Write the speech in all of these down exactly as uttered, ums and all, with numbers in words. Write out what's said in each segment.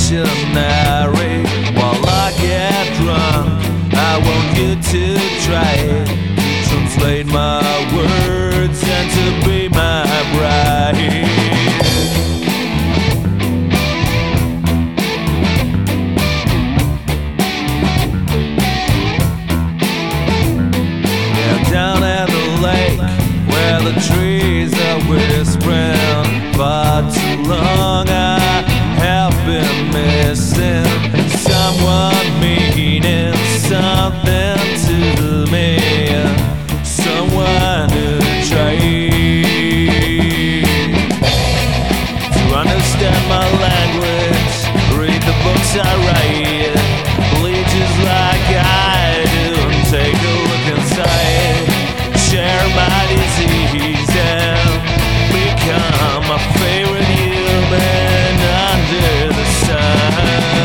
dictionary. While I get drunk, I want you to try it, to translate my words and to be my bride. Down at the lake where the trees are whispering, far too long I have been missing someone meaning something to me, someone who tried to understand my language, read the books I write, bleaches like I do, and take a look inside, share my disease and become my favorite human under the sun.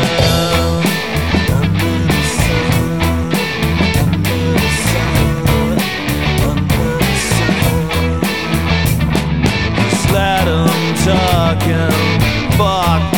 Under the sun, under the sun, under the sun. Just let 'em talk and fuck